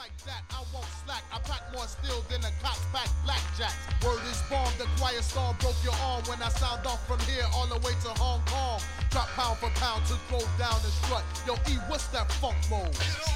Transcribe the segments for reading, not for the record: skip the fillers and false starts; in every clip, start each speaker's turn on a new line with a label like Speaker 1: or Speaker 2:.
Speaker 1: like that, I won't slack. I pack more steel than the cops pack blackjacks. Word is bomb, the quiet storm broke your arm when I sound off from here all the way to Hong Kong. Drop pound for pound to throw down and strut. Yo, E, what's that funk mode?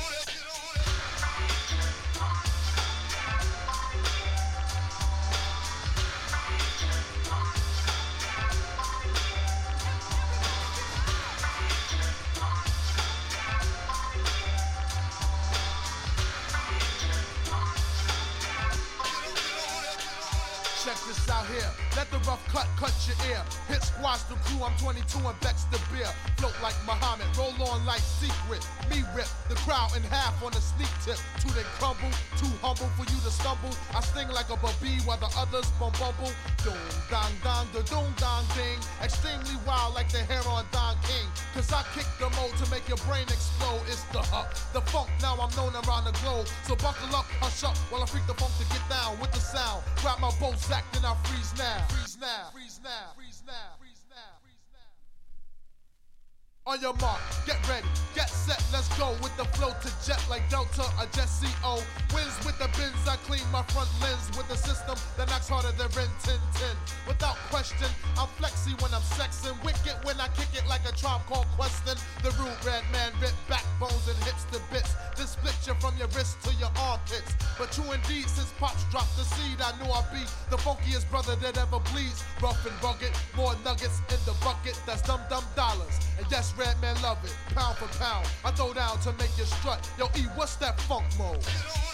Speaker 1: Check this out here, let the rough cut your ear. Hit squash the crew, I'm 22 and vex the beer. Float like Muhammad, roll on like Secret. Me rip the crowd in half on the sneak tip. Two they crumble, too humble for you to stumble. I sting like a baby while the others bumble. Doom dong dong, the doom dong ding. Extremely wild like the hair on Don King. Cause I kick the mode to make your brain explode. It's the funk, now I'm known around the globe. So buckle up, hush up, while I freak the funk to get down with the sound. Grab my bow sack, then I freeze now. Freeze now. Freeze now. Freeze now. Freeze now. Freeze now. On your mark, get ready, get set, let's go with the flow to jet like Delta or Jet CO. Wins with the bins, I clean my front lens with a system that knocks harder than Ren 1010. Without question, I'm flexy when I'm sexing, wicked when I kick it like a Tribe Called Questin. The rude red man rip backbones and hips to bits. Then split you from your wrist to your armpits. But true indeed, since Pops dropped the seed, I knew I'd be the funkiest brother that ever bleeds. Rough and rugged, more nuggets in the bucket, that's dumb dollars. And yes, red man love it, pound for pound. I throw down to make you strut. Yo, E, what's that funk mode?